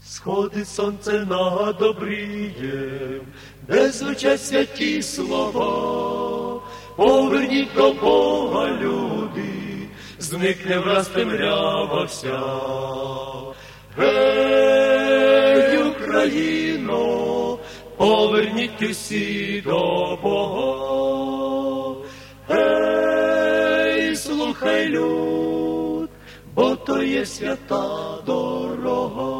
Сходить сонце над обрієм, де звучать святі слова. Поверніть до Бога, люди, зникне враз темрява вся. Гей, Україно, поверніть усі до Бога. Гей, слухай, люд, бо то є свята дорога.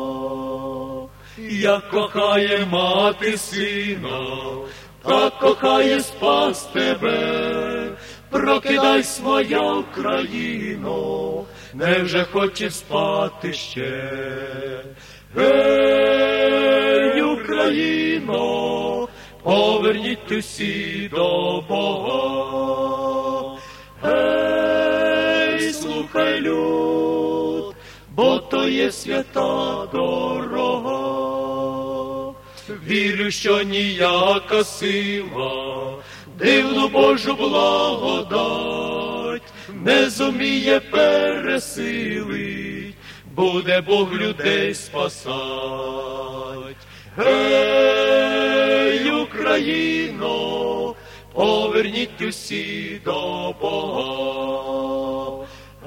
Як кохає мати сина, так кохає спас тебе. Прокидайся, моя Україно, невже хочеш спати ще? Гей, Україно, поверніть усі до Бога. Гей, слухай, люд, бо то є свята дорога. Вірю, що ніяка сила дивну Божу благодать не зуміє пересилить, буде Бог людей спасать. Гей, Україно, поверніть усі до Бога.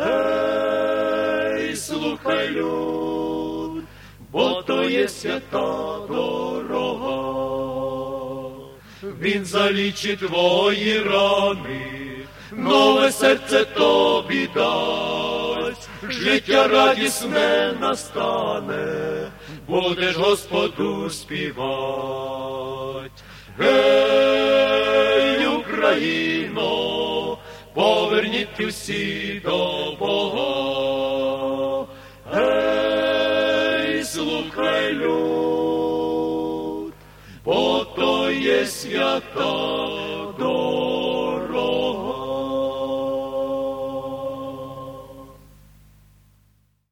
Гей, слухай, люд, бо то є свята дорога. Він залічить твої рани, нове серце тобі дасть, життя радісне настане, будеш Господу співать. Гей, Україно, поверніть усі до Бога. Гей, слухай, люд, бо то є свята